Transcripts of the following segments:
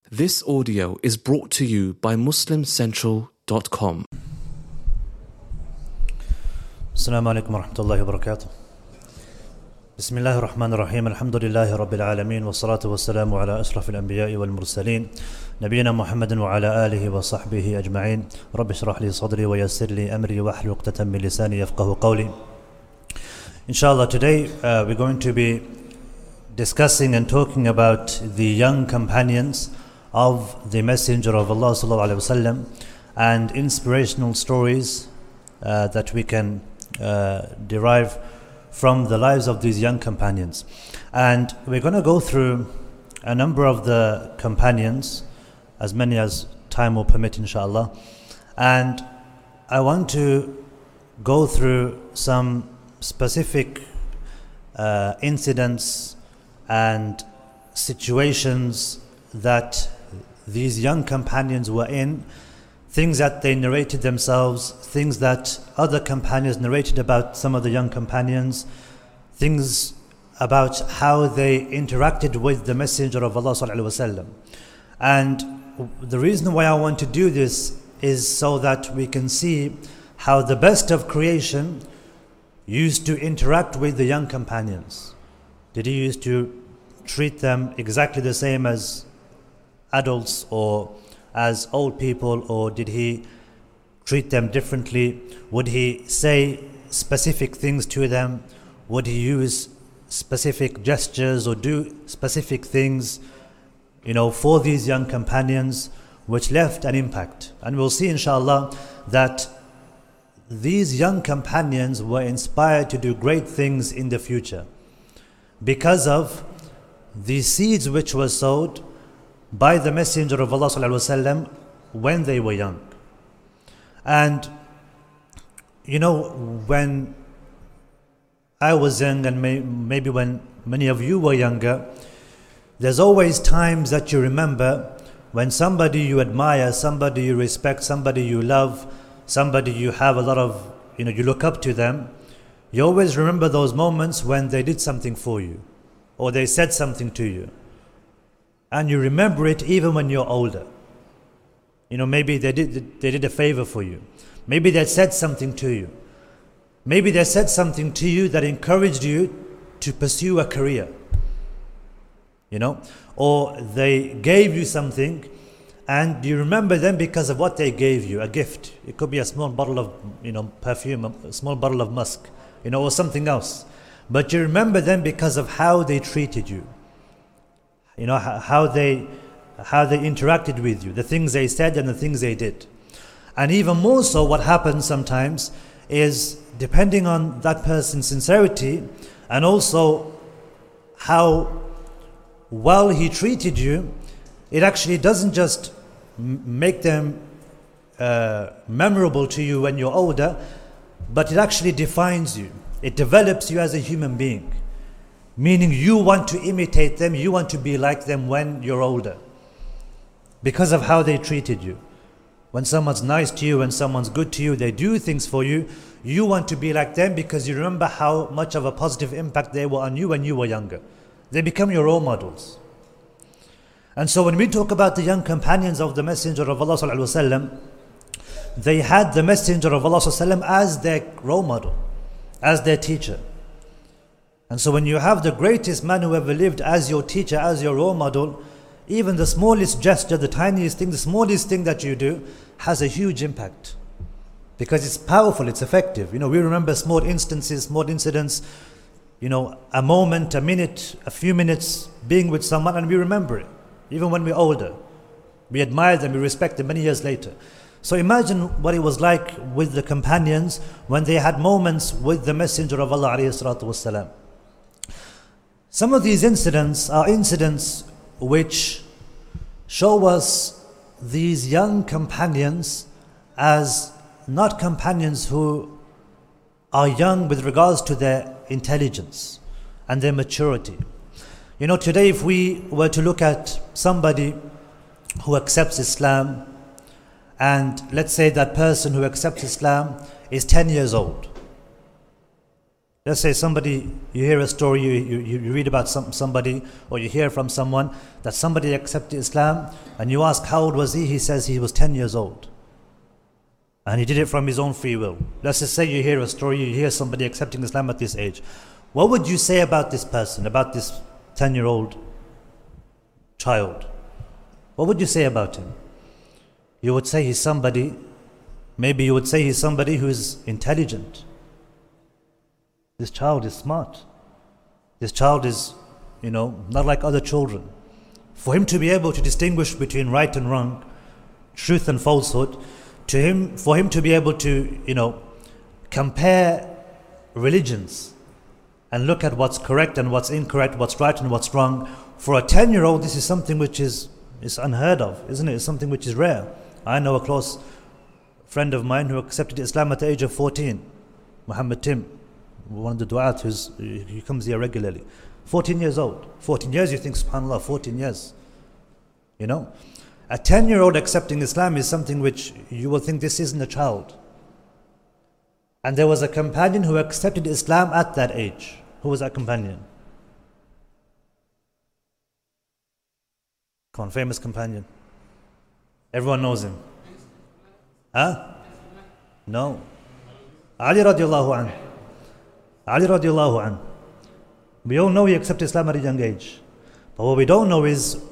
This audio is brought to you by MuslimCentral.com. السلام عليكم ورحمة الله وبركاته. بسم الله الرحمن الرحيم. الحمد لله رب العالمين والصلاة والسلام على أشرف الأنبياء والمرسلين نبينا محمد وعلى آله وصحبه أجمعين. رب اشرح لي صدري ويسر لي أمري واحلل عقدة من لساني يفقهوا قولي. Inshallah, today we're going to be discussing and talking about the young companions of the Messenger of Allah sallallahu alaihi wasallam and inspirational stories that we can derive from the lives of these young companions. And we're going to go through a number of the companions, as many as time will permit, inshallah. And I want to go through some specific incidents and situations that these young companions were in, things that they narrated themselves, things that other companions narrated about some of the young companions, things about how they interacted with the Messenger of Allah sallallahu alaihi wasallam. And the reason why I want to do this is so that we can see how the best of creation used to interact with the young companions. Did he used to treat them exactly the same as adults or as old people, or did he treat them differently? Would he say specific things to them? Would he use specific gestures or do specific things, for these young companions, which left an impact? And we'll see, inshallah, that these young companions were inspired to do great things in the future because of the seeds which were sowed by the Messenger of Allah sallallahu alaihi wasallam when they were young. And when I was young, and maybe when many of you were younger, there's always times that you remember when somebody you admire, somebody you respect, somebody you love, somebody you have a lot of, you look up to them. You always remember those moments when they did something for you or they said something to you. And you remember it even when you're older. Maybe they did a favor for you. Maybe they said something to you. Maybe they said something to you that encouraged you to pursue a career. Or they gave you something and you remember them because of what they gave you, a gift. It could be a small bottle of perfume, a small bottle of musk, or something else. But you remember them because of how they treated you. How they interacted with you, the things they said and the things they did. And even more so, what happens sometimes is, depending on that person's sincerity and also how well he treated you, it actually doesn't just make them memorable to you when you're older, but it actually defines you. It develops you as a human being. Meaning you want to imitate them, you want to be like them when you're older. Because of how they treated you. When someone's nice to you, when someone's good to you, they do things for you, you want to be like them because you remember how much of a positive impact they were on you when you were younger. They become your role models. And so when we talk about the young companions of the Messenger of Allah sallallahu alaihi wasallam, they had the Messenger of Allah sallallahu alaihi wasallam as their role model, as their teacher. And so when you have the greatest man who ever lived as your teacher, as your role model, even the smallest gesture, the tiniest thing, the smallest thing that you do has a huge impact. Because it's powerful, it's effective. We remember small instances, small incidents, a moment, a minute, a few minutes being with someone, and we remember it. Even when we're older. We admire them, we respect them many years later. So imagine what it was like with the companions when they had moments with the Messenger of Allah alayhi salatu wasalam. Some of these incidents are incidents which show us these young companions as not companions who are young with regards to their intelligence and their maturity. Today if we were to look at somebody who accepts Islam, and let's say that person who accepts Islam is 10 years old. Let's say somebody, you hear a story, you read about somebody, or you hear from someone that somebody accepted Islam, and you ask how old was he? He says he was 10 years old. And he did it from his own free will. Let's just say you hear a story, you hear somebody accepting Islam at this age. What would you say about this person, about this 10-year-old child? What would you say about him? You would say he's somebody, maybe you would say he's somebody who's intelligent. This child is smart. This child is, not like other children. For him to be able to distinguish between right and wrong, truth and falsehood, for him to be able to, compare religions and look at what's correct and what's incorrect, what's right and what's wrong. For a 10-year-old, this is something which is unheard of, isn't it? It's something which is rare. I know a close friend of mine who accepted Islam at the age of 14, Muhammad Tim, one of the du'at he comes here regularly. 14 years old. 14 years, you think, subhanAllah, 14 years. A 10-year-old accepting Islam is something which you will think this isn't a child. And there was a companion who accepted Islam at that age. Who was that companion? Come on, famous companion. Everyone knows him. Huh? No. Ali radiallahu anhu. Ali radiallahu anhu. We all know he accepted Islam at a young age. But what we don't know is,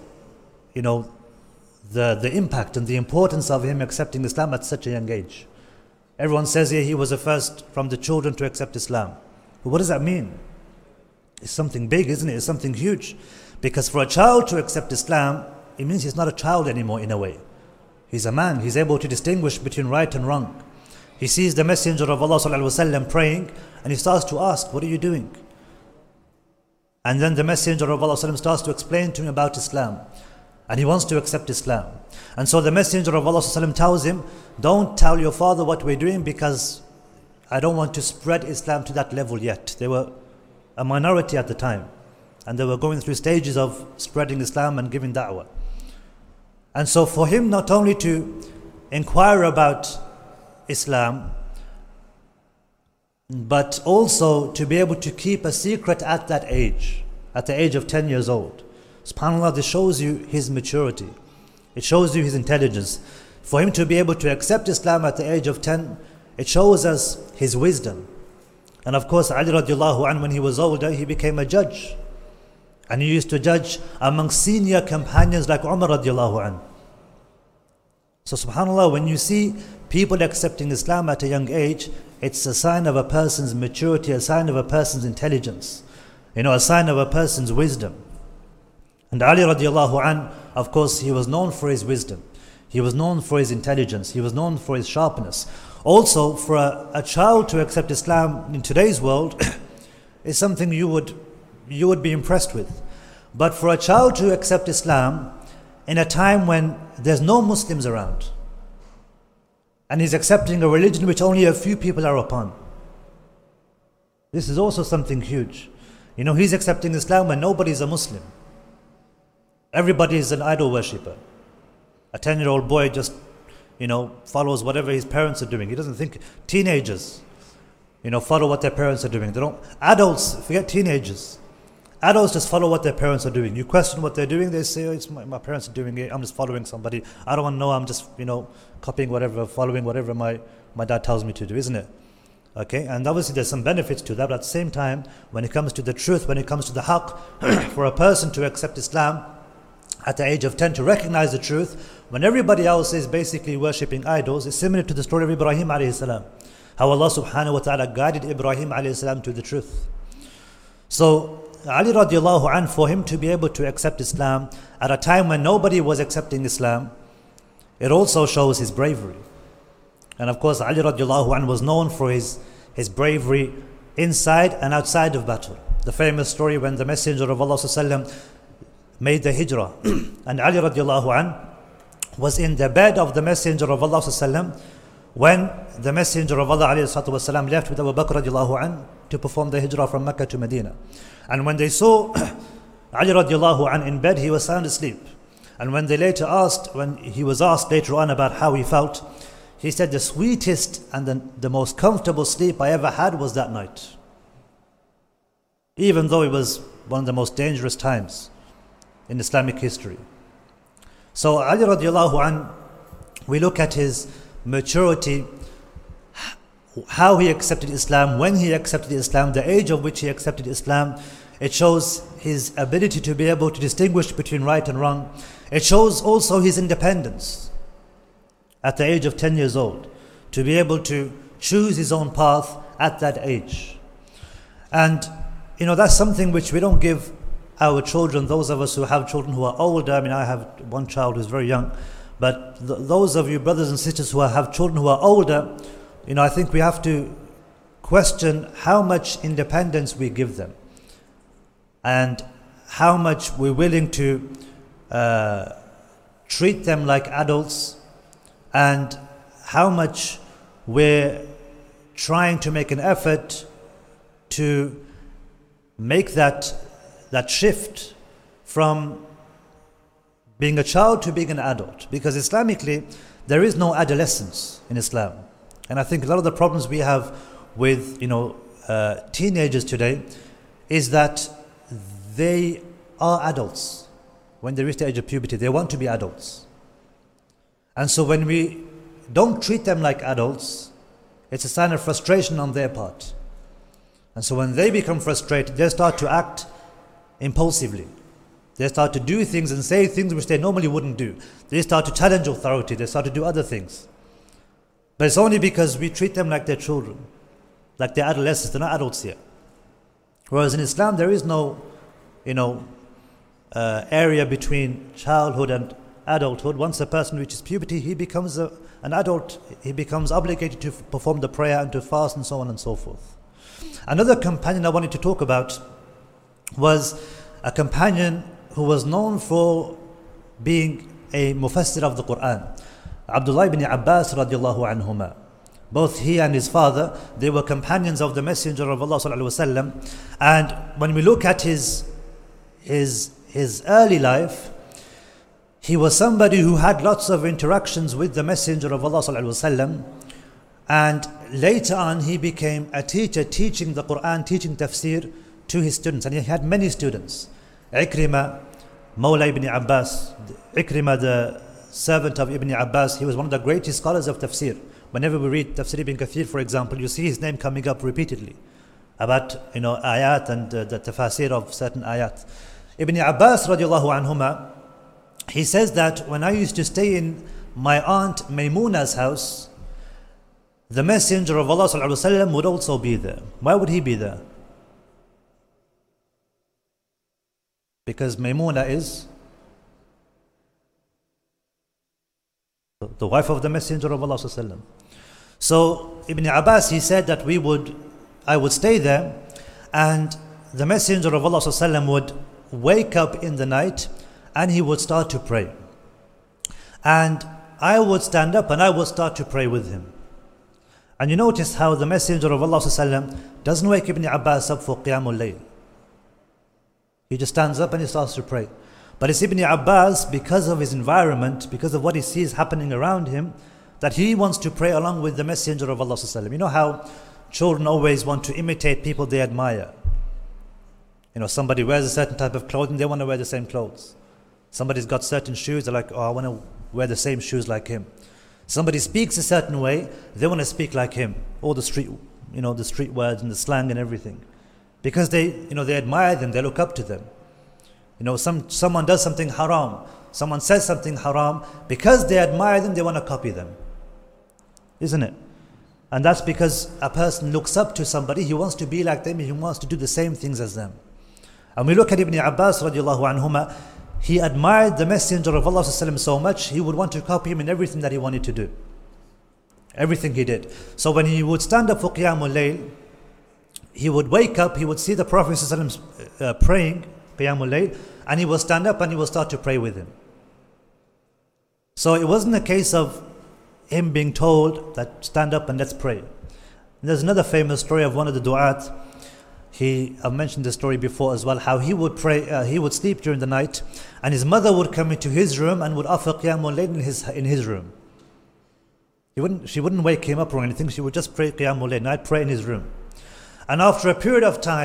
the impact and the importance of him accepting Islam at such a young age. Everyone says here he was the first from the children to accept Islam. But what does that mean? It's something big, isn't it? It's something huge. Because for a child to accept Islam, it means he's not a child anymore in a way. He's a man. He's able to distinguish between right and wrong. He sees the Messenger of Allah ﷺ praying, and he starts to ask, what are you doing? And then the Messenger of Allah ﷺ starts to explain to him about Islam. And he wants to accept Islam. And so the Messenger of Allah ﷺ tells him, don't tell your father what we're doing because I don't want to spread Islam to that level yet. They were a minority at the time. And they were going through stages of spreading Islam and giving da'wah. And so for him not only to inquire about Islam, but also to be able to keep a secret at that age, at the age of 10 years old. SubhanAllah, this shows you his maturity. It shows you his intelligence. For him to be able to accept Islam at the age of 10, it shows us his wisdom. And of course, Ali radiallahu anhu, when he was older, he became a judge. And he used to judge among senior companions like Umar radiallahu anhu. So subhanAllah, when you see people accepting Islam at a young age, it's a sign of a person's maturity, a sign of a person's intelligence, a sign of a person's wisdom. And Ali radiallahu anhu, of course, he was known for his wisdom. He was known for his intelligence. He was known for his sharpness. Also, for a child to accept Islam in today's world is something you would be impressed with. But for a child to accept Islam in a time when there's no Muslims around, and he's accepting a religion which only a few people are upon, this is also something huge. He's accepting Islam when nobody's a Muslim. Everybody is an idol worshipper. A 10-year-old boy just, follows whatever his parents are doing. He doesn't think. Teenagers, follow what their parents are doing. They don't. Adults, forget teenagers. Adults just follow what their parents are doing. You question what they're doing, they say, oh, it's my parents are doing it. I'm just following somebody. I don't want to know. I'm just, copying whatever, following whatever my dad tells me to do, isn't it? Okay, and obviously there's some benefits to that. But at the same time, when it comes to the truth, when it comes to the haqq, for a person to accept Islam at the age of 10, to recognize the truth, when everybody else is basically worshipping idols, it's similar to the story of Ibrahim alayhi salam. How Allah subhanahu wa ta'ala guided Ibrahim alayhi salam to the truth. So Ali radiallahu anhu, for him to be able to accept Islam at a time when nobody was accepting Islam, it also shows his bravery. And of course, Ali radiallahu anhu was known for his bravery inside and outside of battle. The famous story when the Messenger of Allah sallallahu made the hijrah, and Ali radiallahu anhu was in the bed of the Messenger of Allah sallallahu when the Messenger of Allah ﷺ left with Abu Bakr radiallahu anhu to perform the hijrah from Mecca to Medina. And when they saw Ali radiallahu anhu in bed, he was sound asleep. And when he was asked later on about how he felt, he said, the sweetest and the most comfortable sleep I ever had was that night. even though it was one of the most dangerous times in Islamic history. So Ali radiallahu an, we look at his maturity, how he accepted Islam, when he accepted Islam, the age of which he accepted Islam. It shows his ability to be able to distinguish between right and wrong. It shows also his independence at the age of 10 years old, to be able to choose his own path at that age. And that's something which we don't give our children, those of us who have children who are older. I mean, I have one child who's very young, but those of you brothers and sisters who have children who are older, I think we have to question how much independence we give them and how much we're willing to treat them like adults, and how much we're trying to make an effort to make that shift from being a child to being an adult. Because Islamically, there is no adolescence in Islam. And I think a lot of the problems we have with teenagers today is that they are adults. When they reach the age of puberty, they want to be adults. And so when we don't treat them like adults, it's a sign of frustration on their part. And so when they become frustrated, they start to act impulsively. They start to do things and say things which they normally wouldn't do. They start to challenge authority. They start to do other things. But it's only because we treat them like they're children, like they're adolescents. They're not adults yet. Whereas in Islam, there is no, area between childhood and adulthood. Once a person reaches puberty, he becomes an adult. He becomes obligated to perform the prayer and to fast and so on and so forth. Another companion I wanted to talk about was a companion who was known for being a mufassir of the Quran, Abdullah ibn Abbas radiallahu anhuma. Both he and his father, they were companions of the Messenger of Allah sallallahu alaihi wasallam. And when we look at his early life, he was somebody who had lots of interactions with the Messenger of Allah sallallahu alaihi wasallam. And later on, he became a teacher, teaching the Quran, teaching tafsir to his students. And he had many students. Ikrimah, Mawla ibn Abbas, Ikrimah, the servant of Ibn Abbas, he was one of the greatest scholars of tafsir. Whenever we read Tafsir ibn Kathir, for example, you see his name coming up repeatedly about ayat and the tafasir of certain ayat. Ibn Abbas radiallahu anhuma, he says that when I used to stay in my aunt Maymuna's house, the Messenger of Allah sallallahu alaihi wasallam would also be there. Why would he be there? Because Maymuna is the wife of the Messenger of Allah sallallahu alaihi wasallam. So Ibn Abbas, he said that I would stay there, and the Messenger of Allah sallallahu alaihi wasallam would wake up in the night and he would start to pray. And I would stand up and I would start to pray with him. And you notice how the Messenger of Allah sallallahu alaihi wasallam doesn't wake Ibn Abbas up for Qiyamul Layl. He just stands up and he starts to pray. But it's Ibn Abbas, because of his environment, because of what he sees happening around him, that he wants to pray along with the Messenger of Allah sallallahu alaihi wasallam. You know how children always want to imitate people they admire. Somebody wears a certain type of clothing, they want to wear the same clothes. Somebody's got certain shoes, they're like, I want to wear the same shoes like him. Somebody speaks a certain way, they want to speak like him. All the street words and the slang and everything. Because they admire them, they look up to them. Someone does something haram, someone says something haram, because they admire them, they want to copy them. Isn't it? And that's because a person looks up to somebody, he wants to be like them, he wants to do the same things as them. And we look at Ibn Abbas radiallahu anhuma, he admired the Messenger of Allah sallallahu alaihi wasallam so much, he would want to copy him in everything that he wanted to do. Everything he did. So when he would stand up for Qiyamul Layl, he would wake up, he would see the Prophet sallallahu alaihi wasallam praying Qiyamul Layl, and he would stand up and he would start to pray with him. So it wasn't a case of him being told that stand up and let's pray. And there's another famous story of one of the du'at. I've mentioned this story before as well, how he would pray, he would sleep during the night, and his mother would come into his room and would offer Qiyamul Layl in his room. She wouldn't wake him up or anything, she would just pray Qiyamul Layl, and I'd pray in his room. And after a period of time,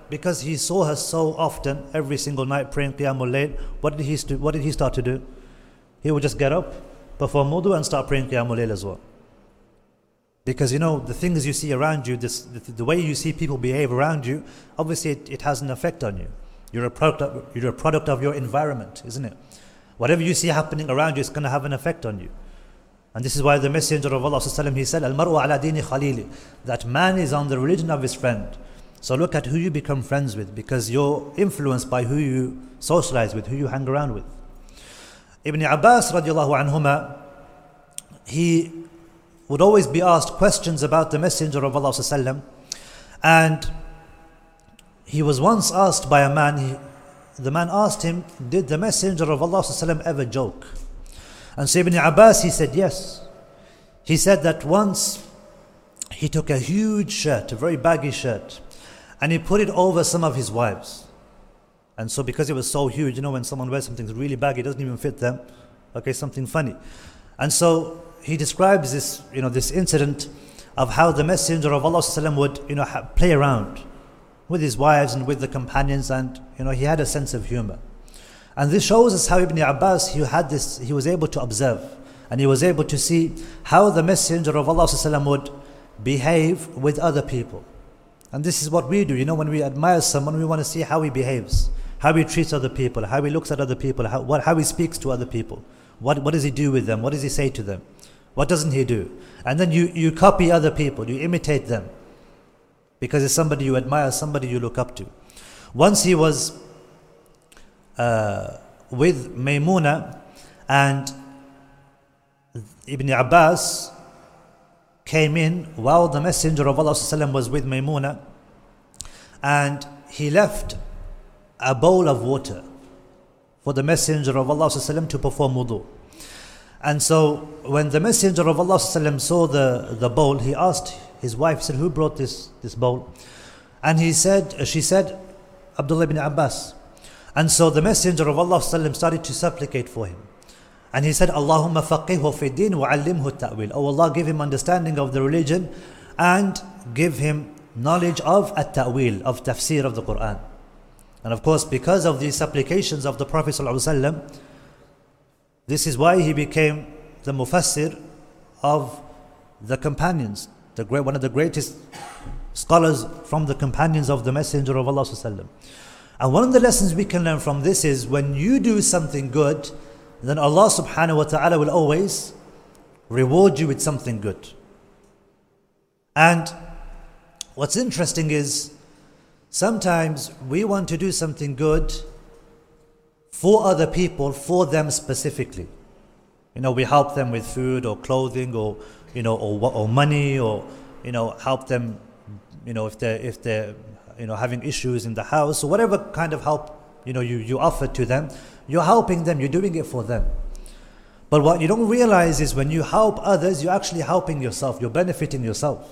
because he saw her so often, every single night praying Qiyamul Layl, what did he start to do? He would just get up, perform wudu and start praying Qiyamul Layl as well. Because the things you see around you, the way you see people behave around you, obviously it has an effect on you. You're a product of your environment, isn't it? Whatever you see happening around you is going to have an effect on you. And this is why the Messenger of Allah he said, Al-mar'u ala dini khalili, that man is on the religion of his friend. So look at who you become friends with, because you're influenced by who you socialize with, who you hang around with. Ibn Abbas radiallahu anhuma, he would always be asked questions about the Messenger of Allah and he was once asked by a man, the man asked him, did the Messenger of Allah ever joke? And so Ibn Abbas, he said yes. He said that once he took a huge shirt, a very baggy shirt, and he put it over some of his wives. And so because it was so huge, when someone wears something really baggy, it doesn't even fit them. Okay, something funny. And so he describes this, this incident of how the Messenger of Allah would, play around with his wives and with the companions, and he had a sense of humor. And this shows us how Ibn Abbas, he was able to observe, and he was able to see how the Messenger of Allah would behave with other people. And this is what we do, when we admire someone, we want to see how he behaves, how he treats other people, how he looks at other people, how he speaks to other people. What does he do with them? What does he say to them? What doesn't he do? And then you copy other people, you imitate them, because it's somebody you admire, somebody you look up to. Once he was with Maymuna, and Ibn Abbas came in while the Messenger of Allah was with Maymuna, and he left a bowl of water for the Messenger of Allah to perform wudu. And so when the Messenger of Allah saw the bowl, he asked his wife, he said, who brought this bowl? And she said, Abdullah ibn Abbas. And so the Messenger of Allah started to supplicate for him. And he said, Allahumma faqihhu fi din wa allimhu ta'wil. Oh Allah, give him understanding of the religion and give him knowledge of at-ta'wil, of tafsir of the Quran. And of course, because of these supplications of the Prophet ﷺ, this is why he became the mufassir of the companions, one of the greatest scholars from the companions of the Messenger of Allah ﷺ. And one of the lessons we can learn from this is, when you do something good, then Allah subhanahu wa ta'ala will always reward you with something good. And what's interesting is, sometimes we want to do something good for other people, for them specifically. We help them with food or clothing or money, or help them, if they're having issues in the house, or whatever kind of help you offer to them. You're helping them, you're doing it for them. But what you don't realize is, when you help others, you're actually helping yourself, you're benefiting yourself.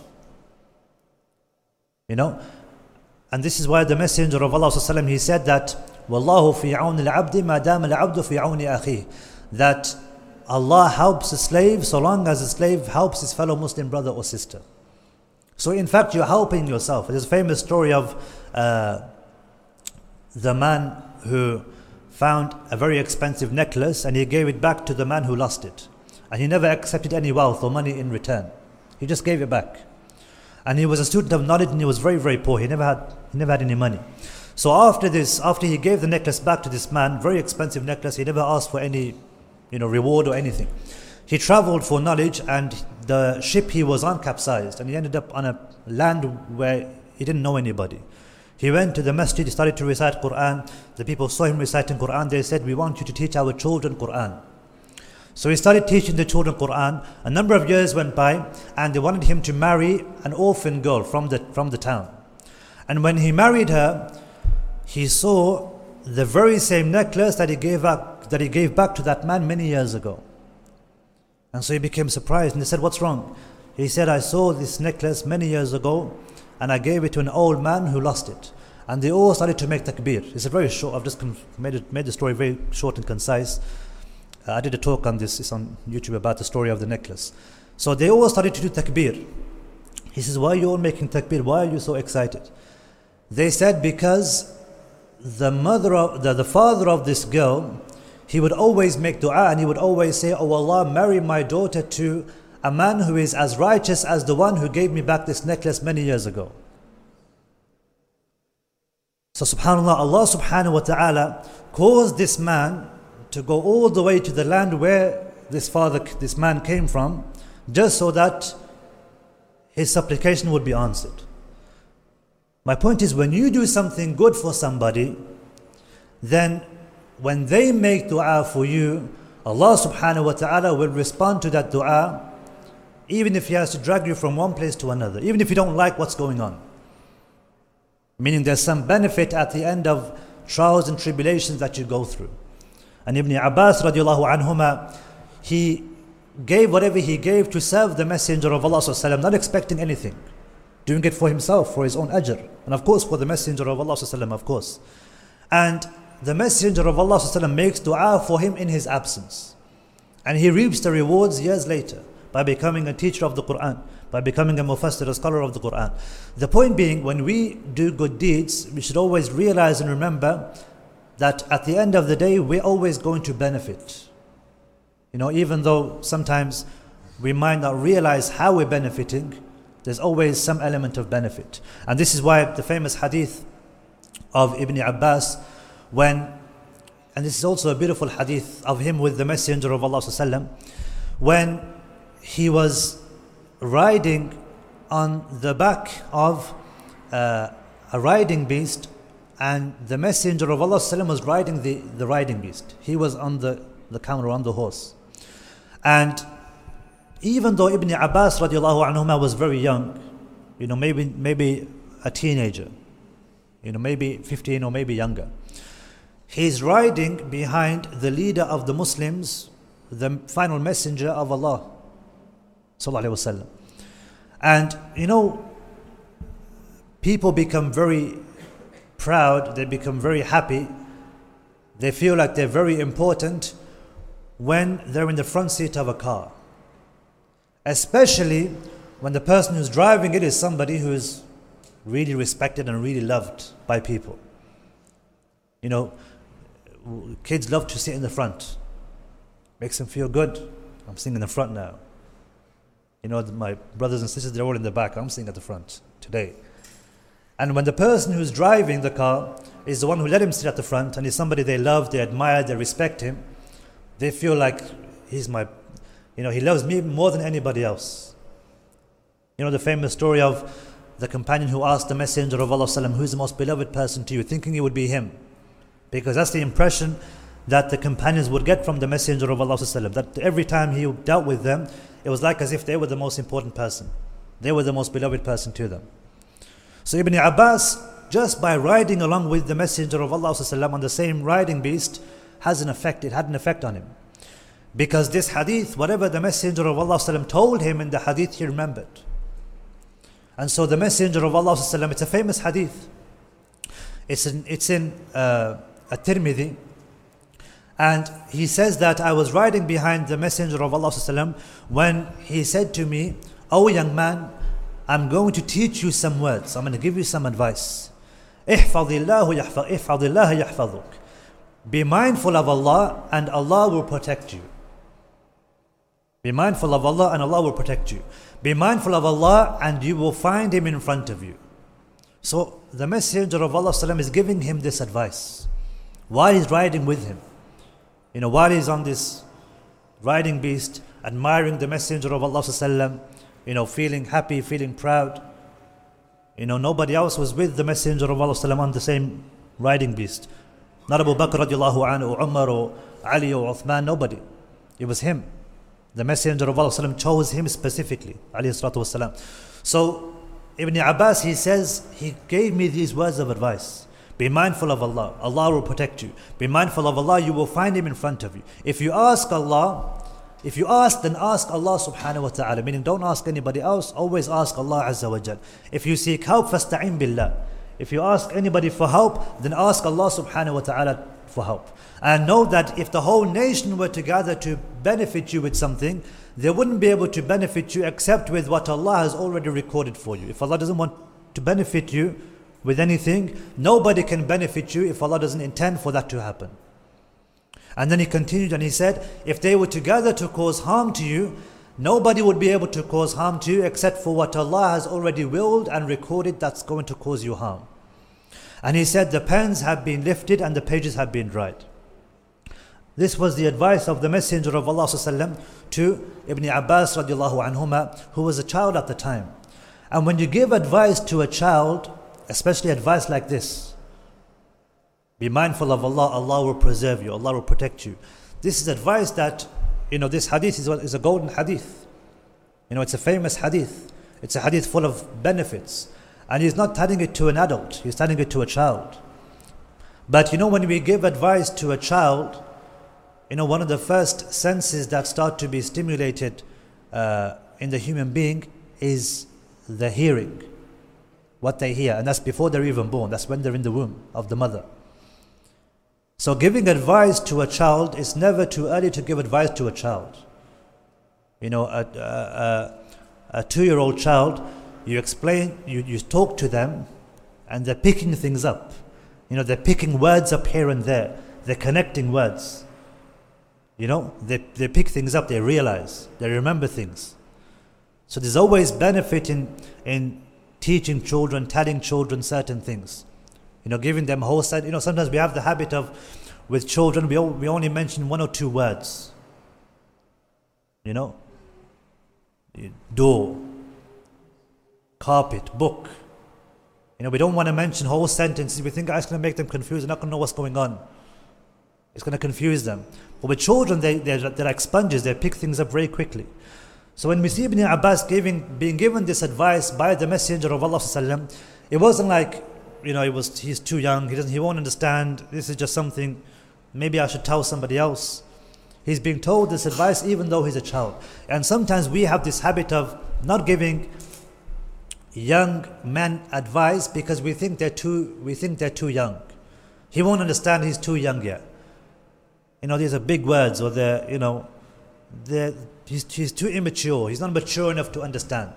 And this is why the Messenger of Allah ﷺ, he said that, Wallahu fi aun al-abdi ma dama al-abdu fi auni akhi, that Allah helps a slave so long as the slave helps his fellow Muslim brother or sister. So in fact, you're helping yourself. There's a famous story of the man who found a very expensive necklace, and he gave it back to the man who lost it. And he never accepted any wealth or money in return. He just gave it back. And he was a student of knowledge, and he was very, very poor. He never had any money. So after he gave the necklace back to this man, very expensive necklace, he never asked for any reward or anything. He traveled for knowledge, and the ship he was on capsized, and he ended up on a land where he didn't know anybody. He went to the masjid, he started to recite Quran. The people saw him reciting Quran. They said, we want you to teach our children Quran. So he started teaching the children Quran. A number of years went by, and they wanted him to marry an orphan girl from the town. And when he married her, he saw the very same necklace that he gave back to that man many years ago. And so he became surprised, and he said, what's wrong? He said, I saw this necklace many years ago, and I gave it to an old man who lost it. And they all started to make takbir. It's a very short, I've just made the story very short and concise. I did a talk on this, it's on YouTube, about the story of the necklace. So they all started to do takbir. He says, why are you all making takbir? Why are you so excited? They said because the father of this girl, he would always make dua and he would always say, "Oh Allah, marry my daughter to a man who is as righteous as the one who gave me back this necklace many years ago." So subhanAllah, Allah subhanahu wa ta'ala caused this man to go all the way to the land where this man came from, just so that his supplication would be answered. My point is, when you do something good for somebody, then when they make dua for you, Allah subhanahu wa ta'ala will respond to that dua, even if He has to drag you from one place to another, even if you don't like what's going on. Meaning there's some benefit at the end of trials and tribulations that you go through. And Ibn Abbas radiallahu anhuma, he gave whatever he gave to serve the Messenger of Allah sallallahu alaihi wasallam, not expecting anything, doing it for himself, for his own ajr, and of course for the Messenger of Allah sallallahu alaihi wasallam, of course. And the Messenger of Allah sallallahu alaihi wasallam makes dua for him in his absence, and he reaps the rewards years later by becoming a teacher of the Quran, by becoming a mufassir, a scholar of the Quran. The point being, when we do good deeds, we should always realize and remember that at the end of the day, we're always going to benefit. Even though sometimes we might not realize how we're benefiting, there's always some element of benefit. And this is why the famous hadith of Ibn Abbas, and this is also a beautiful hadith of him with the Messenger of Allah sallallahu alaihi wasallam, when he was riding on the back of a riding beast, and the Messenger of Allah sallallahu alaihi wasallam was riding the riding beast. He was on the camel, on the horse. And even though Ibn Abbas radiallahu anhuma was very young, maybe a teenager, maybe 15 or maybe younger, he's riding behind the leader of the Muslims, the final messenger of Allah sallallahu alaihi wasallam. And people become very proud, they become very happy, they feel like they're very important when they're in the front seat of a car, especially when the person who's driving it is somebody who is really respected and really loved by people. Kids love to sit in the front, makes them feel good. I'm sitting in the front now. My brothers and sisters, they're all in the back, I'm sitting at the front today. And when the person who's driving the car is the one who let him sit at the front, and is somebody they love, they admire, they respect him, they feel like he's he loves me more than anybody else. The famous story of the companion who asked the Messenger of Allah sallallahu alaihi wasallam, who's the most beloved person to you, thinking it would be him. Because that's the impression that the companions would get from the Messenger of Allah sallallahu alaihi wasallam, that every time he dealt with them, it was like as if they were the most important person. They were the most beloved person to them. So Ibn Abbas, just by riding along with the Messenger of Allah sallallahu alaihi wasallam on the same riding beast, it had an effect on him. Because this hadith, whatever the Messenger of Allah sallallahu alaihi wasallam told him in the hadith, he remembered. And so the Messenger of Allah sallallahu alaihi wasallam, it's a famous hadith. It's in At-Tirmidhi. And he says that I was riding behind the Messenger of Allah sallallahu alaihi wasallam when he said to me, "Oh young man, I'm going to teach you some words. I'm going to give you some advice. Ihfadillah yahfaduk. Be mindful of Allah and Allah will protect you. Be mindful of Allah and Allah will protect you. Be mindful of Allah and you will find Him in front of you." So the Messenger of Allah sallallahu alaihi wasallam is giving him this advice while he's riding with him. While he's on this riding beast, admiring the Messenger of Allah sallallahu alaihi wasallam, feeling happy, feeling proud. Nobody else was with the Messenger of Allah sallallahu alaihi wasallam on the same riding beast. Not Abu Bakr radiallahu anhu, or Umar, or Ali, or Uthman, nobody. It was him. The Messenger of Allah sallallahu alaihi wasallam chose him specifically, alayhi salatu wasalam. So Ibn Abbas, he says, he gave me these words of advice. Be mindful of Allah, Allah will protect you. Be mindful of Allah, you will find Him in front of you. If you ask, then ask Allah subhanahu wa ta'ala. Meaning, don't ask anybody else, always ask Allah azza wa jal. If you seek help, fasta'in billah. If you ask anybody for help, then ask Allah subhanahu wa ta'ala for help. And know that if the whole nation were to gather to benefit you with something, they wouldn't be able to benefit you except with what Allah has already recorded for you. If Allah doesn't want to benefit you with anything, nobody can benefit you if Allah doesn't intend for that to happen. And then he continued and he said, if they were together to cause harm to you, nobody would be able to cause harm to you except for what Allah has already willed and recorded that's going to cause you harm. And he said, the pens have been lifted and the pages have been dried. This was the advice of the Messenger of Allah ﷺ to Ibn Abbas radiallahu anhuma, who was a child at the time. And when you give advice to a child, especially advice like this, be mindful of Allah, Allah will preserve you, Allah will protect you. This is advice that, this hadith is a golden hadith. It's a famous hadith. It's a hadith full of benefits. And he's not telling it to an adult, he's telling it to a child. But when we give advice to a child, one of the first senses that start to be stimulated in the human being is the hearing, what they hear. And that's before they're even born, that's when they're in the womb of the mother. So giving advice to a child, is never too early to give advice to a child. A 2-year-old child, you explain, you talk to them, and they're picking things up. They're picking words up here and there. They're connecting words. They pick things up, they realize, they remember things. So there's always benefit in teaching children, telling children certain things. Giving them whole set. Sometimes we have the habit of, with children, we only mention 1 or 2 words. Door, carpet, book. We don't want to mention whole sentences. We think it's going to make them confused. They're not going to know what's going on. It's going to confuse them. But with children, they're like sponges. They pick things up very quickly. So when we see Ibn Abbas being given this advice by the Messenger of Allah ﷺ, it wasn't like, he's too young, he won't understand, this is just something, maybe I should tell somebody else. He's being told this advice even though he's a child. And sometimes we have this habit of not giving young men advice because we think they're too young. He won't understand, he's too young yet. These are big words, or he's too immature, he's not mature enough to understand.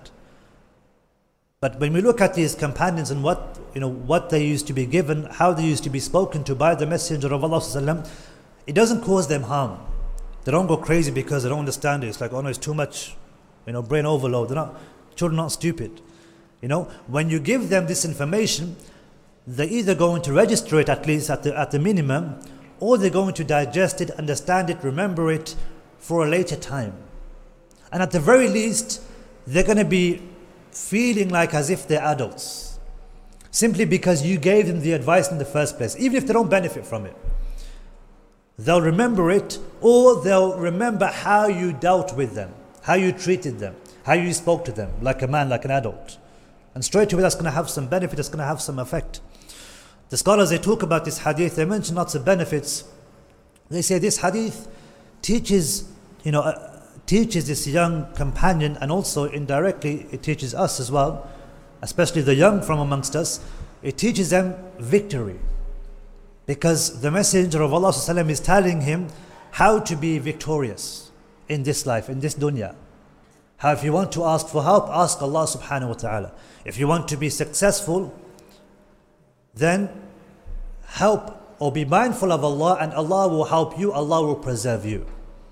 But when we look at these companions and what they used to be given, how they used to be spoken to by the Messenger of Allah ﷺ, it doesn't cause them harm. They don't go crazy because they don't understand it. It's like, oh no, it's too much, brain overload. Children are not stupid. When you give them this information, they're either going to register it at least at the minimum, or they're going to digest it, understand it, remember it for a later time. And at the very least, they're going to be feeling like as if they're adults, simply because you gave them the advice in the first place. Even if they don't benefit from it, they'll remember it, or they'll remember how you dealt with them, how you treated them, how you spoke to them like a man, like an adult. And straight away that's going to have some benefit, that's going to have some effect. The scholars, they talk about this hadith, they mention lots of benefits. They say this hadith teaches this young companion, and also indirectly it teaches us as well, especially the young from amongst us, it teaches them victory. Because the Messenger of Allah ﷺ is telling him how to be victorious in this life, in this dunya. How if you want to ask for help, ask Allah subhanahu wa ta'ala. If you want to be successful, then help or be mindful of Allah, and Allah will help you, Allah will preserve you.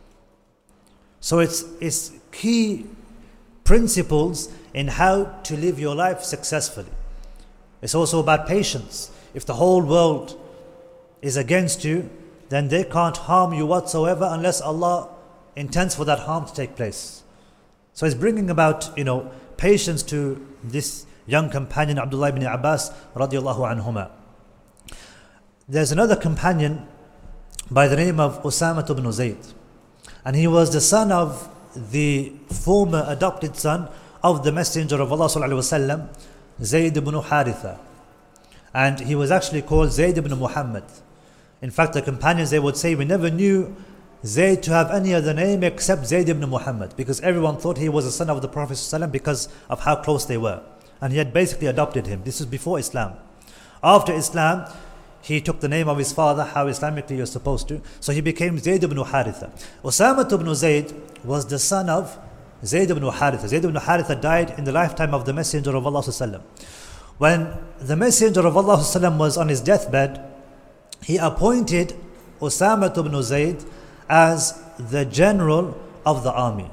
So it's key principles in how to live your life successfully. It's also about patience. If the whole world is against you, then they can't harm you whatsoever unless Allah intends for that harm to take place. So it's bringing about, patience to this young companion, Abdullah ibn Abbas radiallahu anhuma. There's another companion by the name of Usama ibn Zayd. And he was the son of the former adopted son of the Messenger of Allah sallallahu alaihi wasallam, Zayd ibn Haritha. And he was actually called Zayd ibn Muhammad. In fact, the companions, they would say, we never knew Zayd to have any other name except Zayd ibn Muhammad, because everyone thought he was a son of the Prophet ﷺ because of how close they were. And he had basically adopted him. This is before Islam. After Islam, he took the name of his father, how Islamically you're supposed to. So he became Zayd ibn Haritha. Usama ibn Zayd was the son of Zayd ibn Haritha. Zayd ibn Haritha died in the lifetime of the Messenger of Allah ﷺ. When the Messenger of Allah was on his deathbed, he appointed Usama ibn Zayd as the general of the army.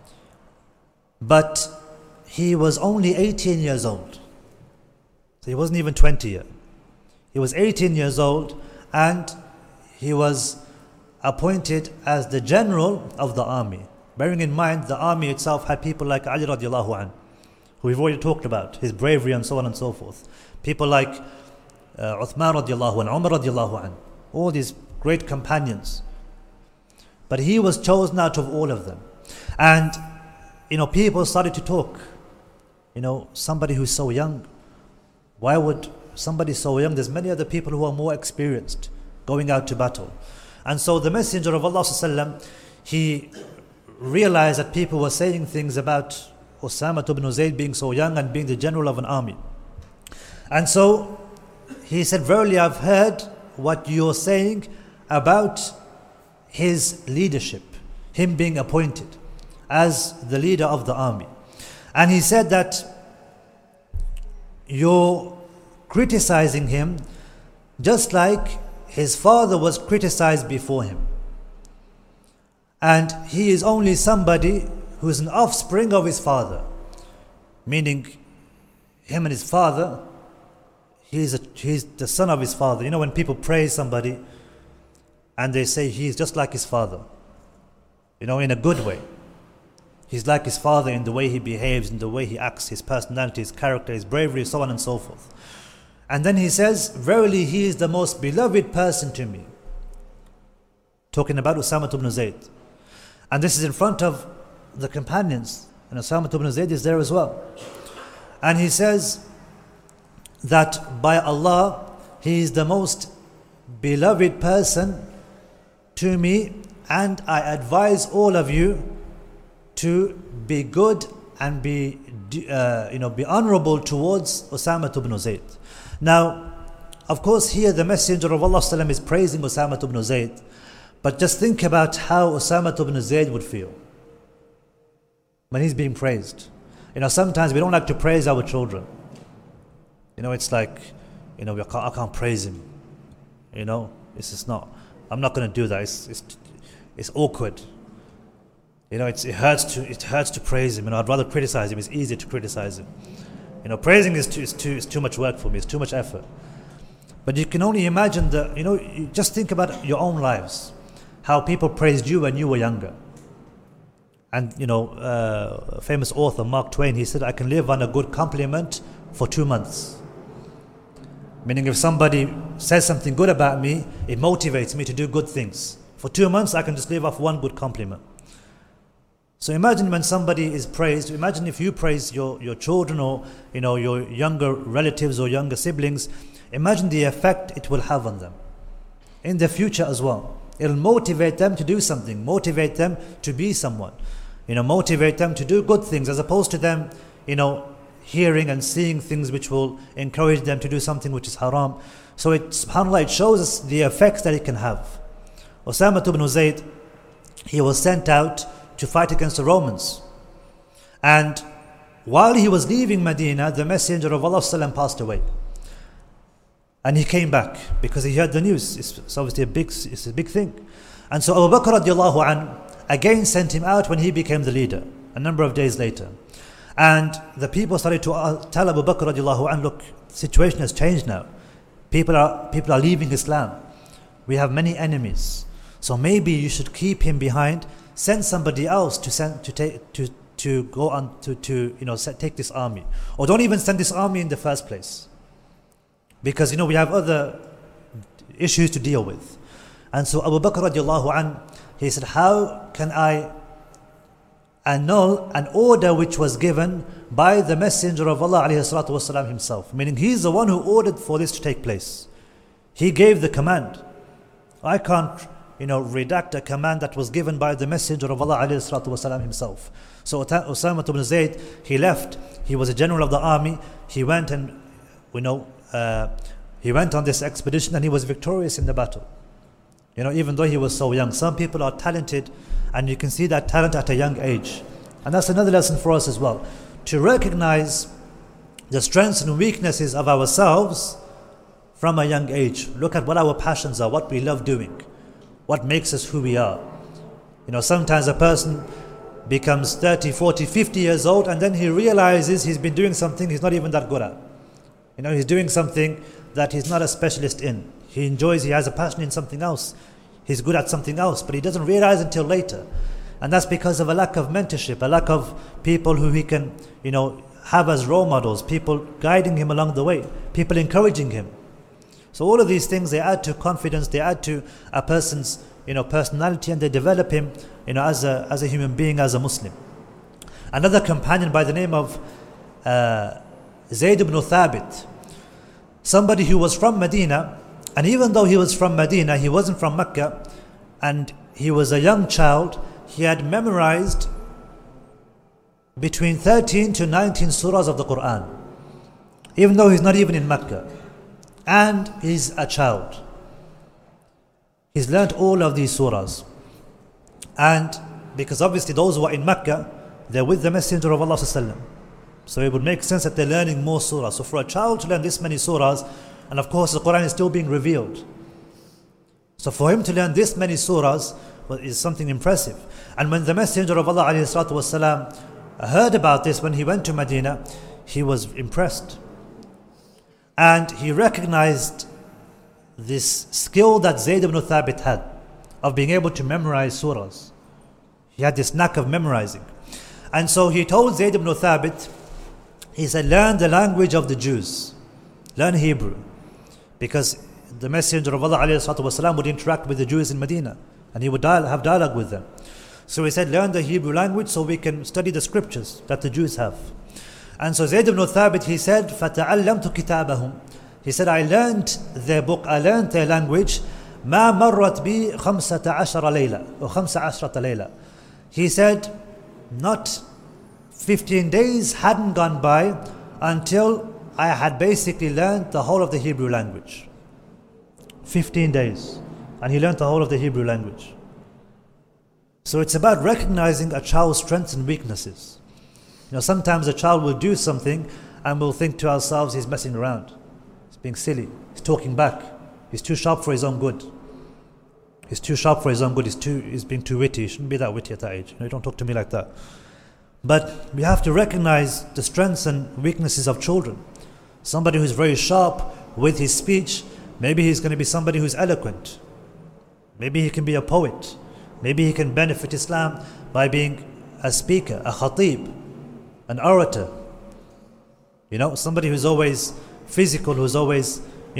But he was only 18 years old. So he wasn't even 20 yet. He was 18 years old and he was appointed as the general of the army. Bearing in mind, the army itself had people like Ali radiallahu anh, who we've already talked about, his bravery and so on and so forth. People like Uthman radiallahu anh, Umar radiallahu anh, all these great companions. But he was chosen out of all of them. And, people started to talk. Somebody who's so young, why would somebody so young, there's many other people who are more experienced going out to battle. And so the Messenger of Allah, he realized that people were saying things about Usama ibn Zayd being so young and being the general of an army. And so he said, verily I've heard what you're saying about his leadership, him being appointed as the leader of the army. And he said that you're criticizing him just like his father was criticized before him. And he is only somebody who is an offspring of his father. Meaning, him and his father, he's the son of his father. When people praise somebody and they say he's just like his father, in a good way. He's like his father in the way he behaves, in the way he acts, his personality, his character, his bravery, so on and so forth. And then he says, verily he is the most beloved person to me. Talking about Usama ibn Zayd. And this is in front of the companions. And Usama ibn Zayd is there as well. And he says that by Allah, he is the most beloved person to me, and I advise all of you to be good and be honorable towards Usama ibn Zayd. Now, of course, here the Messenger of Allah is praising Usama ibn Zayd, but just think about how Usama ibn Zayd would feel when he's being praised. Sometimes we don't like to praise our children. It's like, I can't praise him. It's just not. I'm not going to do that. It's awkward. It hurts to praise him. I'd rather criticize him. It's easier to criticize him. Praising is too much work for me. It's too much effort. But you can only imagine you just think about your own lives, how people praised you when you were younger. And a famous author, Mark Twain, he said, I can live on a good compliment for 2 months. Meaning, if somebody says something good about me, it motivates me to do good things. For 2 months, I can just live off one good compliment. So imagine when somebody is praised, imagine if you praise your children or your younger relatives or younger siblings, imagine the effect it will have on them in the future as well. It'll motivate them to do something, motivate them to be someone, motivate them to do good things, as opposed to them, hearing and seeing things which will encourage them to do something which is haram. So subhanAllah, it shows us the effects that it can have. Usama ibn Zayd, he was sent out to fight against the Romans. And while he was leaving Medina, the Messenger of Allah passed away. And he came back because he heard the news. It's obviously a big thing. And so Abu Bakr radiallahu anh again sent him out when he became the leader, a number of days later. And the people started to tell Abu Bakr radiallahu anh, look, the situation has changed now. People are leaving Islam. We have many enemies. So maybe you should keep him behind. Send somebody else to take this army, or don't even send this army in the first place, because we have other issues to deal with. And so Abu Bakr radiallahu anh, he said, how can I annul an order which was given by the Messenger of Allah alayhi salatu wasalam himself? Meaning he's the one who ordered for this to take place. He gave the command. I can't redact a command that was given by the Messenger of Allah alayhi salatu wasalam himself. So Usama ibn Zayd, he left. He was a general of the army. He went and he went on this expedition and he was victorious in the battle. Even though he was so young. Some people are talented and you can see that talent at a young age. And that's another lesson for us as well. To recognize the strengths and weaknesses of ourselves from a young age. Look at what our passions are, what we love doing, what makes us who we are. Sometimes a person becomes 30, 40, 50 years old, and then he realizes he's been doing something he's not even that good at. He's doing something that he's not a specialist in. He has a passion in something else. He's good at something else, but he doesn't realize until later. And that's because of a lack of mentorship, a lack of people who he can, have as role models, people guiding him along the way, people encouraging him. So all of these things, they add to confidence, they add to a person's, personality, and they develop him, as a human being, as a Muslim. Another companion by the name of Zayd ibn Thabit, somebody who was from Medina, and even though he was from Medina, he wasn't from Mecca, and he was a young child. He had memorized between 13 to 19 surahs of the Quran, even though he's not even in Mecca, and he's a child. He's learned all of these surahs, and because obviously those who are in Mecca, they're with the Messenger of Allah sallallahu alaihi wasallam, so it would make sense that they're learning more surahs. So for a child to learn this many surahs, and of course the Quran is still being revealed, so for him to learn this many surahs is something impressive. And when the Messenger of Allah ﷺ heard about this, when he went to Medina, he was impressed, and he recognized this skill that Zayd ibn Thabit had of being able to memorize surahs. He had this knack of memorizing, and so he told Zayd ibn Thabit, he said, learn the language of the Jews, learn Hebrew, because the Messenger of Allah ﷺ would interact with the Jews in Medina, and he would have dialogue with them. So he said, learn the Hebrew language so we can study the scriptures that the Jews have. And so Zayd ibn Thabit, he said, فَتَعَلَّمْتُ كِتَابَهُمْ. He said, I learned their book, I learned their language. مَا مَرَّتْ بِي 15 لَيْلَةً or 15 لَيْلَةً. He said, not 15 days hadn't gone by until I had basically learned the whole of the Hebrew language. 15 days. And he learned the whole of the Hebrew language. So it's about recognizing a child's strengths and weaknesses. Sometimes a child will do something and we'll think to ourselves, he's messing around. He's being silly. He's talking back. He's too sharp for his own good. He's too sharp for his own good. He's being too witty. He shouldn't be that witty at that age. Don't talk to me like that. But we have to recognize the strengths and weaknesses of children. Somebody who's very sharp with his speech, maybe he's going to be somebody who's eloquent. Maybe he can be a poet. Maybe he can benefit Islam by being a speaker, a khatib, an orator. Somebody who's always physical, who's always,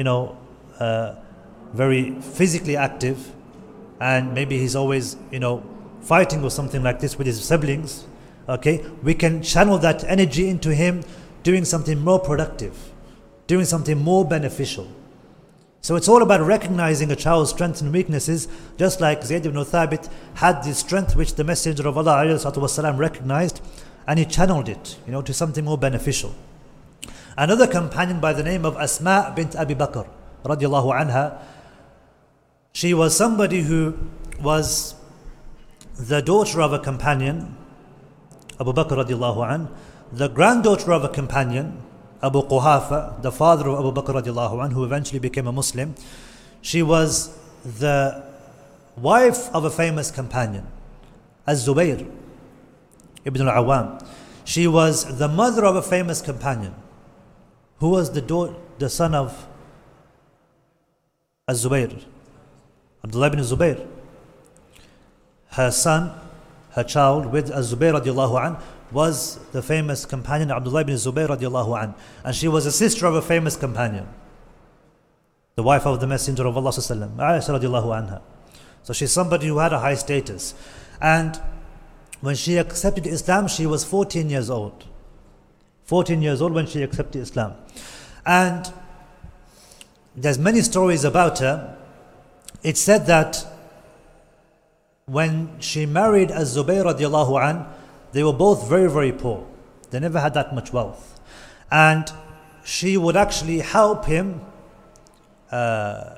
very physically active, and maybe he's always, fighting or something like this with his siblings. Okay, we can channel that energy into him doing something more productive, doing something more beneficial. So it's all about recognizing a child's strengths and weaknesses, just like Zayd ibn Thabit had this strength which the Messenger of Allah ﷺ recognized, and he channeled it, to something more beneficial. Another companion by the name of Asma bint Abi Bakr radiallahu anha, she was somebody who was the daughter of a companion, Abu Bakr radiallahu anh, the granddaughter of a companion, Abu Quhafa, the father of Abu Bakr radiallahu anh, who eventually became a Muslim. She was the wife of a famous companion, Az-Zubayr ibn al-Awwam. She was the mother of a famous companion, who was the son of Az-Zubayr, Abdullah ibn Zubayr. Her son, her child with Az-Zubayr radiallahu anh, was the famous companion Abdullah ibn Zubayr radiallahu anh, and she was a sister of a famous companion, the wife of the Messenger of Allah sallallahu alaihi wasallam, Aisha radiallahu anha. So she's somebody who had a high status, and when she accepted Islam, she was 14 years old. 14 years old when she accepted Islam, and there's many stories about her. It's said that when she married Az-Zubayr radiallahu anh, they were both very, very poor. They never had that much wealth. And she would actually help him, to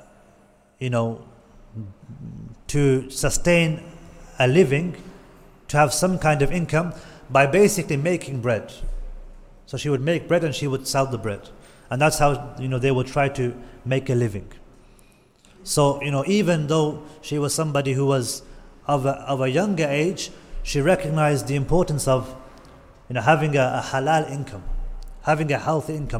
sustain a living, to have some kind of income by basically making bread. So she would make bread and she would sell the bread. And that's how, they would try to make a living. So, even though she was somebody who was of a younger age, she recognized the importance of, having a halal income, having a healthy income.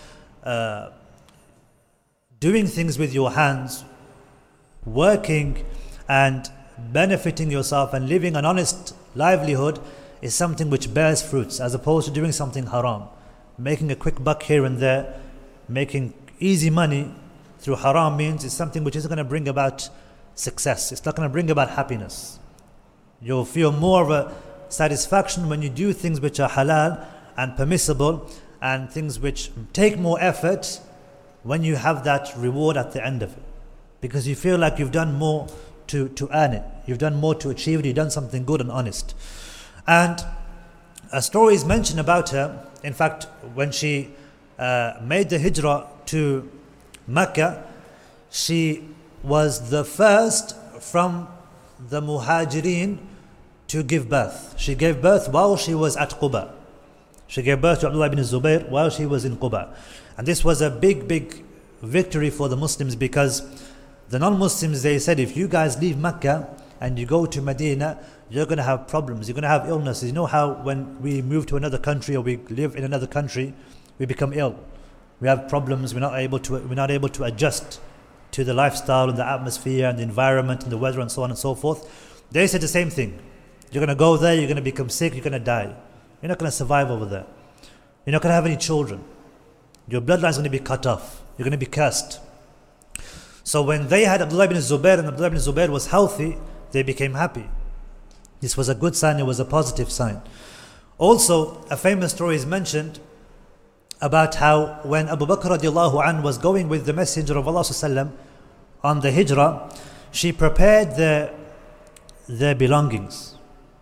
Doing things with your hands, working and benefiting yourself and living an honest livelihood is something which bears fruits, as opposed to doing something haram. Making a quick buck here and there, making easy money through haram means it's something which isn't going to bring about success. It's not going to bring about happiness. You'll feel more of a satisfaction when you do things which are halal and permissible, and things which take more effort when you have that reward at the end of it. Because you feel like you've done more to earn it. You've done more to achieve it. You've done something good and honest. And a story is mentioned about her. In fact, when she made the hijrah to Mecca, she was the first from the Muhajirin to give birth. She gave birth while she was at Quba. She gave birth to Abdullah ibn Zubayr while she was in Quba. And this was a big victory for the Muslims, because the non-Muslims, they said, if you guys leave Mecca and you go to Medina, you're going to have problems, you're going to have illnesses. You know how when we move to another country or we live in another country, we become ill. We have problems, we're not able to adjust to the lifestyle and the atmosphere and the environment and the weather and so on and so forth. They said the same thing. You're going to go there, you're going to become sick, you're going to die. You're not going to survive over there. You're not going to have any children. Your bloodline is going to be cut off. You're going to be cursed. So when they had Abdullah ibn Zubayr and Abdullah ibn Zubayr was healthy, they became happy. This was a good sign, it was a positive sign. Also, a famous story is mentioned about how when Abu Bakr radiallahu anh was going with the Messenger of Allah sallam on the hijrah, she prepared their belongings,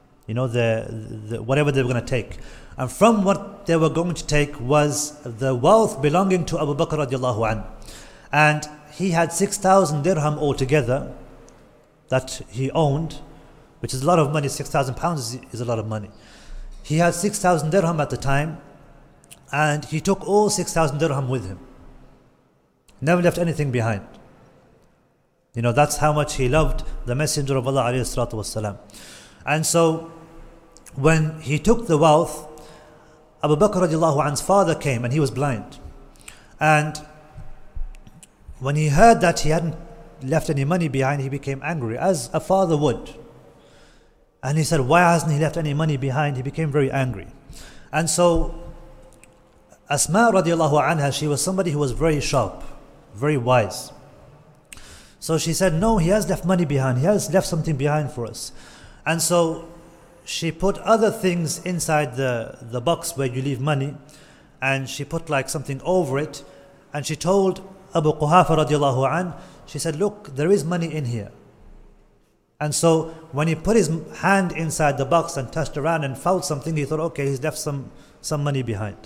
the whatever they were going to take. And from what they were going to take was the wealth belonging to Abu Bakr radiallahu anh. And he had 6,000 dirham altogether that he owned, which is a lot of money. 6,000 pounds is a lot of money. He had 6,000 dirham at the time, and he took all 6,000 dirham with him. Never left anything behind. That's how much he loved the Messenger of Allah alayhi salatu wasalam. And so when he took the wealth, Abu Bakr radiallahu anh's father came, and he was blind. And when he heard that he hadn't left any money behind, he became angry, as a father would. And he said, why hasn't he left any money behind? He became very angry. And so Asma radiallahu anha, she was somebody who was very sharp, very wise. So she said, no, he has left money behind. He has left something behind for us. And so she put other things inside the box where you leave money, and she put like something over it, and she told Abu Quhafa radiallahu an, she said, look, there is money in here. And so when he put his hand inside the box and touched around and felt something, he thought, okay, he's left some money behind.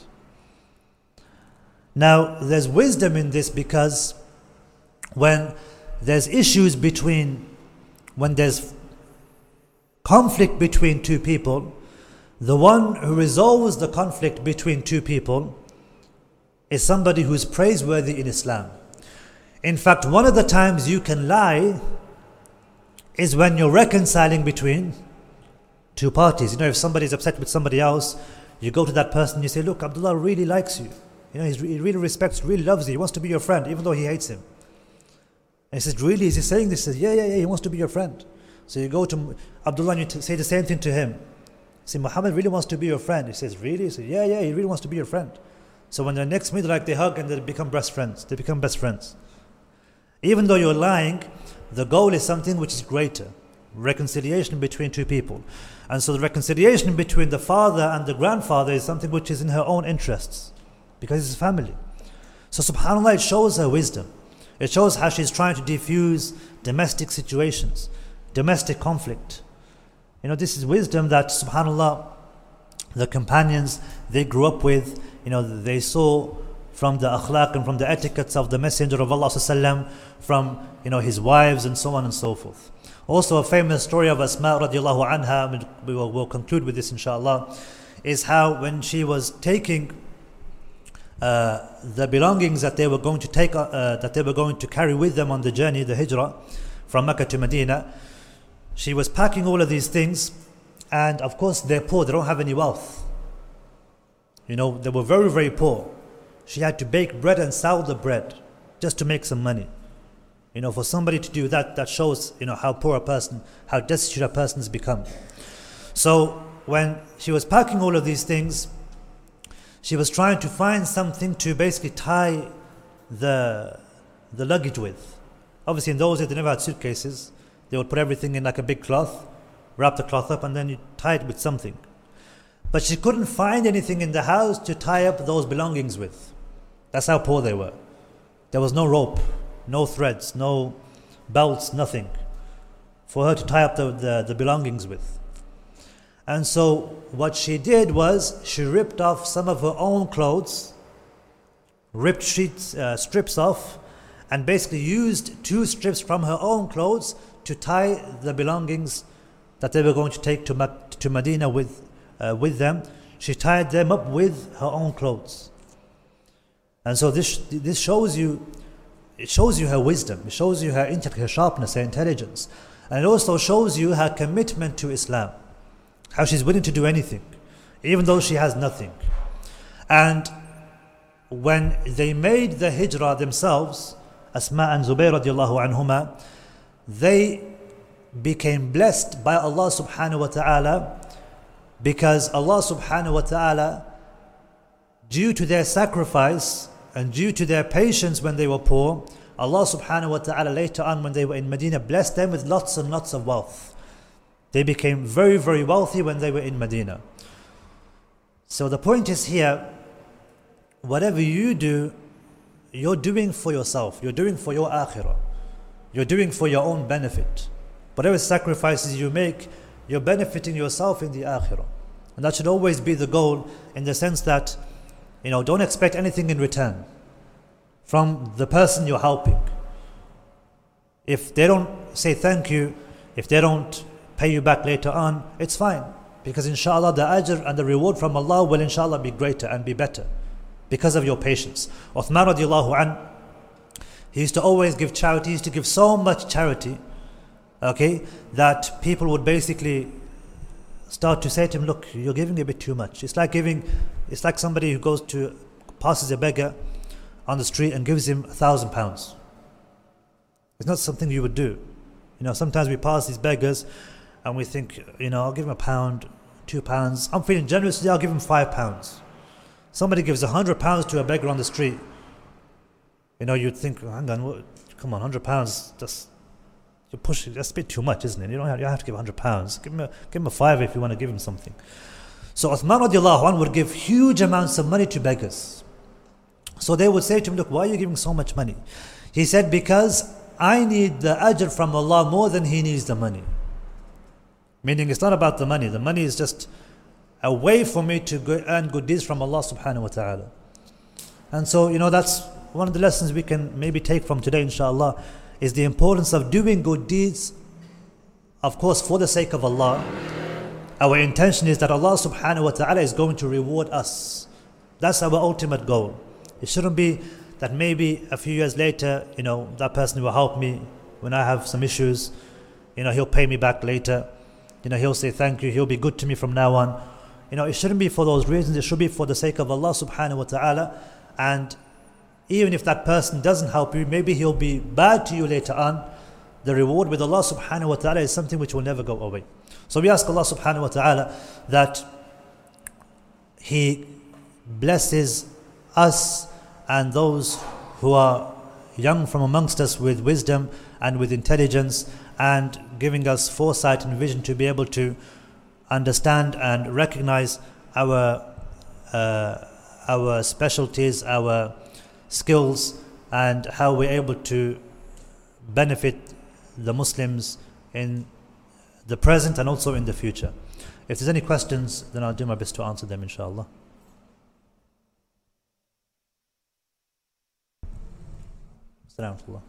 Now there's wisdom in this, because when there's issues when there's conflict between two people, the one who resolves the conflict between two people is somebody who's praiseworthy in Islam. In fact, one of the times you can lie is when you're reconciling between two parties. If somebody is upset with somebody else, you go to that person, you say, look, Abdullah really likes you. He really respects, really loves you. He wants to be your friend, even though he hates him. And he says, really? Is he saying this? He says, yeah, he wants to be your friend. So you go to Abdullah and you say the same thing to him. You say, Muhammad really wants to be your friend. He says, really? He says, yeah, he really wants to be your friend. So when they next meet, they hug and they become best friends. They become best friends. Even though you're lying, the goal is something which is greater. Reconciliation between two people. And so the reconciliation between the father and the grandfather is something which is in her own interests, because it's family. So subhanAllah, it shows her wisdom. It shows how she's trying to diffuse domestic situations, domestic conflict. This is wisdom that subhanAllah, the companions, they grew up with. They saw from the akhlaq and from the etiquettes of the Messenger of Allah sallam, from his wives and so on and so forth. Also a famous story of Asma radiallahu anha, we'll conclude with this inshallah, is how when she was taking the belongings that they were going to take, that they were going to carry with them on the journey, the hijrah from Mecca to Medina. She was packing all of these things, and of course they're poor, they don't have any wealth. You know, they were very, very poor. She had to bake bread and sell the bread just to make some money. You know, for somebody to do that, that shows, you know, how poor a person, how destitute a person has become. So when she was packing all of these things, she was trying to find something to basically tie the luggage with. Obviously in those days they never had suitcases. They would put everything in like a big cloth, wrap the cloth up, and then you tie it with something. But she couldn't find anything in the house to tie up those belongings with. That's how poor they were. There was no rope, no threads, no belts, nothing for her to tie up the belongings with. And so what she did was she ripped off some of her own clothes, ripped strips off, and basically used 2 strips from her own clothes to tie the belongings that they were going to take to Medina with them. She tied them up with her own clothes. And so this shows you, it shows you her wisdom, it shows you her intellect, her sharpness, her intelligence. And it also shows you her commitment to Islam, how she's willing to do anything, even though she has nothing. And when they made the hijrah themselves, Asma and Zubayr radiallahu anhuma, they became blessed by Allah subhanahu wa ta'ala, because Allah subhanahu wa ta'ala, due to their sacrifice and due to their patience when they were poor, Allah subhanahu wa ta'ala later on when they were in Medina blessed them with lots and lots of wealth. They became very, very wealthy when they were in Medina. So the point is here, whatever you do, you're doing for yourself, you're doing for your akhirah, you're doing for your own benefit. Whatever sacrifices you make, you're benefiting yourself in the akhirah. And that should always be the goal, in the sense that, you know, don't expect anything in return from the person you're helping. If they don't say thank you, if they don't pay you back later on, it's fine, because inshallah the ajr and the reward from Allah will inshallah be greater and be better because of your patience. Uthman radiallahu an, he used to always give charity, he used to give so much charity, okay, that people would basically start to say to him, look, you're giving a bit too much. It's like somebody who passes a beggar on the street and gives him £1,000. It's not something you would do. You know, sometimes we pass these beggars and we think, you know, I'll give him £1, £2. I'm feeling generous today, I'll give him £5. Somebody gives £100 to a beggar on the street. You know, you'd think, hang on, come on, £100, just you're pushing. That's a bit too much, isn't it? You don't have to give £100. Give him a fiver if you want to give him something. So Uthman radiallahu anh would give huge amounts of money to beggars. So they would say to him, look, why are you giving so much money? He said, because I need the ajr from Allah more than he needs the money. Meaning it's not about the money. The money is just a way for me to earn good deeds from Allah subhanahu wa ta'ala. And so, you know, that's one of the lessons we can maybe take from today, inshallah, is the importance of doing good deeds, of course, for the sake of Allah. Our intention is that Allah subhanahu wa ta'ala is going to reward us. That's our ultimate goal. It shouldn't be that maybe a few years later, you know, that person will help me when I have some issues, you know, he'll pay me back later, you know, he'll say thank you, he'll be good to me from now on. You know, it shouldn't be for those reasons, it should be for the sake of Allah subhanahu wa ta'ala. And even if that person doesn't help you, maybe he'll be bad to you later on, the reward with Allah subhanahu wa ta'ala is something which will never go away. So we ask Allah subhanahu wa ta'ala that He blesses us and those who are young from amongst us with wisdom and with intelligence, and giving us foresight and vision to be able to understand and recognize our specialties, our skills, and how we're able to benefit the Muslims in the present and also in the future. If there's any questions, then I'll do my best to answer them, inshallah. Assalamu alaikum.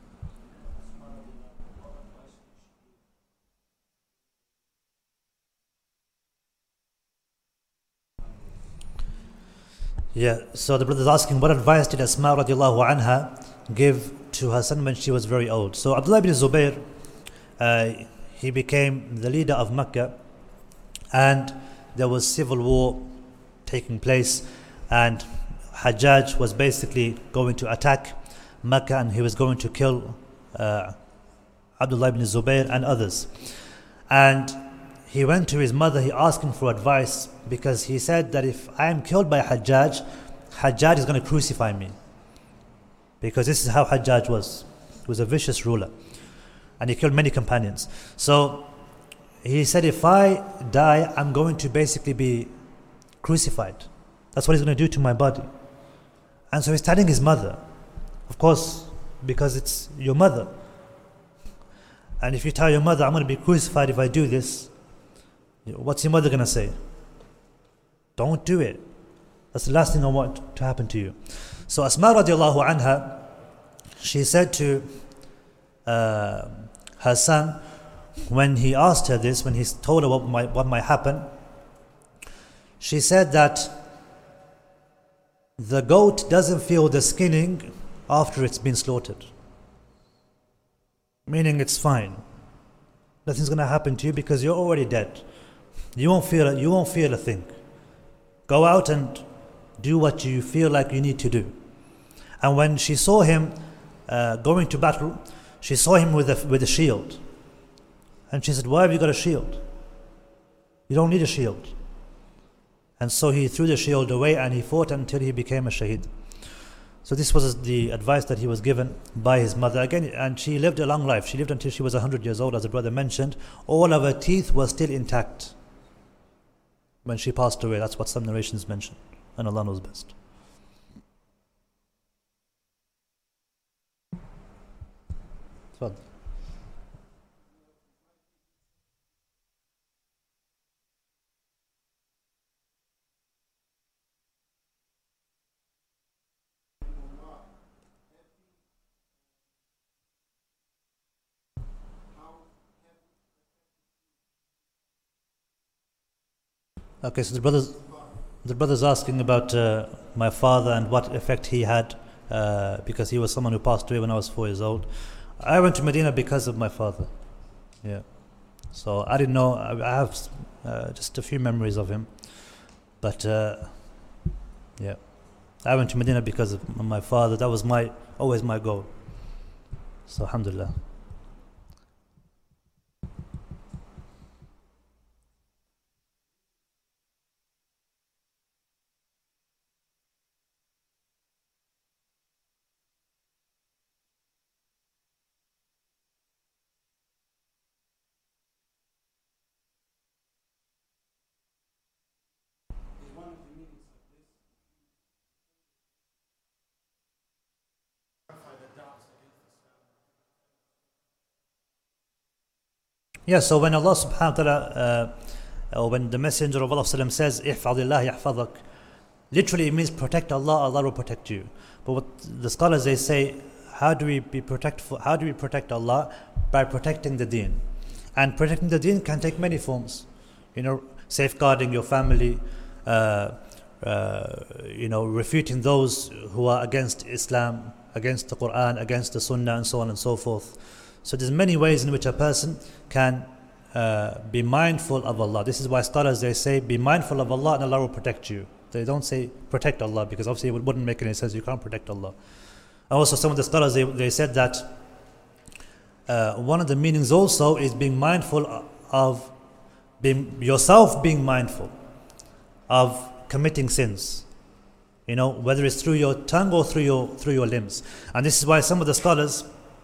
Yeah, so the brother is asking, what advice did Asma radiallahu anha give to her son when she was very old? So Abdullah ibn Zubayr, he became the leader of Mecca, and there was civil war taking place, and Hajjaj was basically going to attack Mecca, and he was going to kill Abdullah ibn Zubayr and others. And he went to his mother, he asked him for advice, because he said that if I am killed by Hajjaj, Hajjaj is going to crucify me. Because this is how Hajjaj was. He was a vicious ruler. And he killed many companions. So he said, if I die, I'm going to basically be crucified. That's what he's going to do to my body. And so he's telling his mother, of course, because it's your mother. And if you tell your mother, I'm going to be crucified if I do this, what's your mother going to say? Don't do it. That's the last thing I want to happen to you. So Asma radiallahu anha, she said to her son, when he asked her this, when he told her what might happen, she said that the goat doesn't feel the skinning after it's been slaughtered. Meaning it's fine. Nothing's going to happen to you because you're already dead. You won't feel a thing. Go out and do what you feel like you need to do. And when she saw him going to battle, she saw him with a shield. And she said, why have you got a shield? You don't need a shield. And so he threw the shield away and he fought until he became a shaheed. So this was the advice that he was given by his mother. Again, and she lived a long life. She lived until she was 100 years old, as the brother mentioned. All of her teeth were still intact when she passed away. That's what some narrations mention. And Allah knows best. Tfadl. Okay, so the brother's asking about my father and what effect he had because he was someone who passed away when I was 4 years old. I went to Medina because of my father. Yeah. So I didn't know. I have just a few memories of him, but yeah, I went to Medina because of my father. That was always my goal. So alhamdulillah. Yeah, so when Allah subhanahu wa ta'ala, or when the Messenger of Allah says, "Ihfadillah yahfadak," literally it means protect Allah, Allah will protect you. But what the scholars they say, how do we protect Allah? By protecting the deen. And protecting the deen can take many forms. Safeguarding your family, refuting those who are against Islam, against the Quran, against the Sunnah, and so on and so forth. So there's many ways in which a person can be mindful of Allah. This is why scholars they say, be mindful of Allah and Allah will protect you. They don't say protect Allah, because obviously it wouldn't make any sense. You can't protect Allah. Also, some of the scholars they said that one of the meanings also is being mindful of yourself being mindful of committing sins. Whether it's through your tongue or through your limbs. And this is why some of the scholars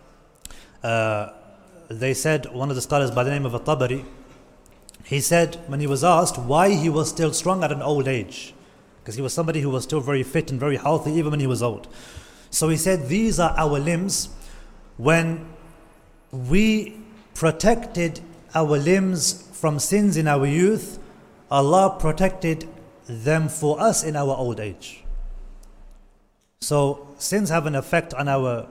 they said, one of the scholars by the name of At-Tabari, he said when he was asked why he was still strong at an old age, because he was somebody who was still very fit and very healthy even when he was old. So he said, these are our limbs. When we protected our limbs from sins in our youth, Allah protected them for us in our old age. So sins have an effect on us,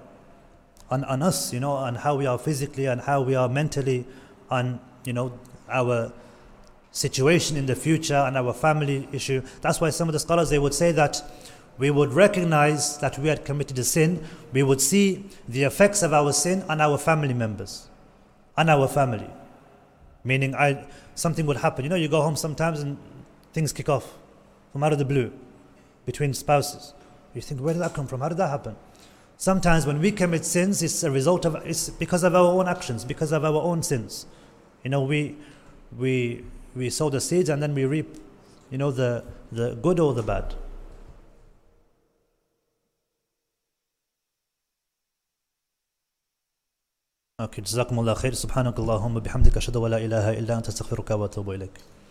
on how we are physically and how we are mentally, on our situation in the future and our family issue. That's why some of the scholars, they would say that we would recognize that we had committed a sin. We would see the effects of our sin on our family members, on our family. Meaning something would happen. You go home sometimes and things kick off from out of the blue between spouses. You think, where did that come from? How did that happen? Sometimes when we commit sins, it's because of our own actions, because of our own sins. We sow the seeds and then we reap, the good or the bad. Okay, jazakumullah khair. Subhanakallahumma bihamdika ashhadu an la ilaha illa anta astaghfiruka wa atubu ilaik.